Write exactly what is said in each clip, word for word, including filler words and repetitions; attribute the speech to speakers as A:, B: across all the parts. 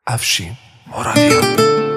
A: افشین مرادیان.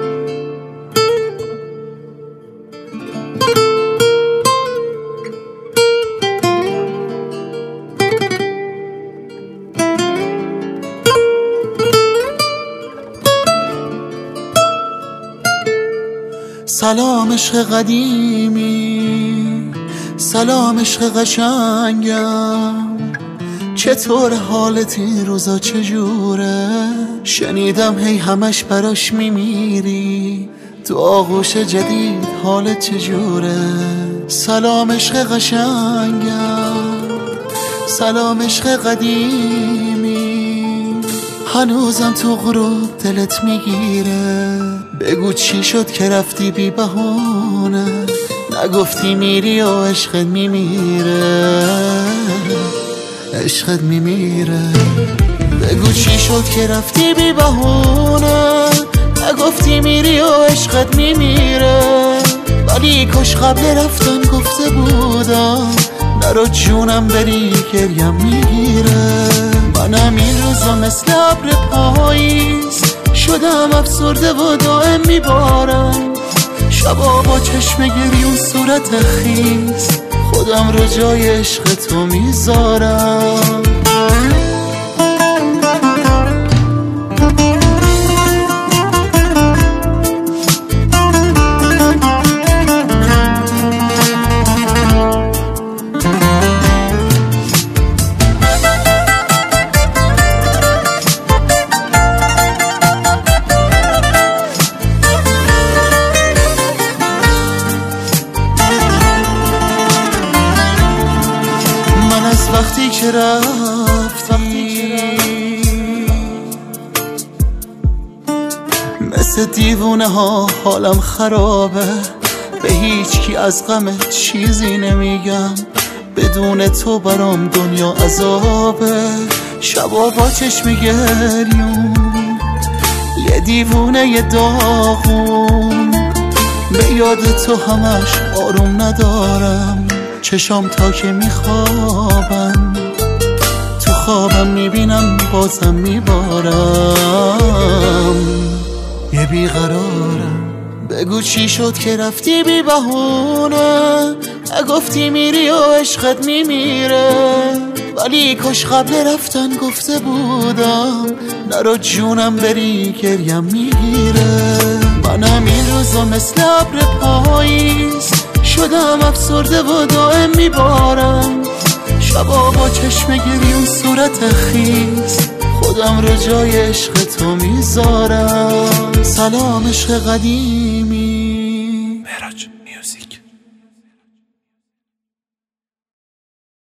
B: سلام عشق قدیمی، سلام عشق قشنگم، چطور حالت این روزا چجوره؟ شنیدم هی همش براش میمیری، تو آغوش جدید حالت چجوره؟ سلام عشق قشنگم، سلام عشق قدیمی، هنوزم تو غروب دلت میگیره. بگو چی شد که رفتی بی بهونه، نگفتی میری و عشقت میمیره، عشقت میمیره. بگو چی شد که رفتی بی بهونه، نگفتی میری و عشقت میمیره. ولی کاش قبل رفتن گفته بودم، نرو جونم بری گریم میگیره. منم این روزا مثل ابر پاییز شدم افسرده و دائم میبارم، شبا با چشم گریون صورت خیز خودم رو جای عشق تو میذارم. وقتی که رفتی مثل دیوونه ها حالم خرابه، به هیچ کی از غمت چیزی نمیگم، بدون تو برام دنیا عذابه. شبا با چشم گریون یه دیوونه یه داغون، به یاد تو همش آروم ندارم. چشام تا که میخوابم تو خوابم میبینم بازم میبارم، یه بیقرارم. بگو چی شد که رفتی بی بهونه، نگفتی میری و عشقت میمیره. ولی کاش قبل رفتن گفته بودم، نرو جونم بری گریم میگیره. منم این روزا مثل ابر پاییز شدم افسرده و دائم میبارم، شبا با چشم گریون صورت خیز خودم رو جای عشق تو میذارم. سلام عشق قدیمی.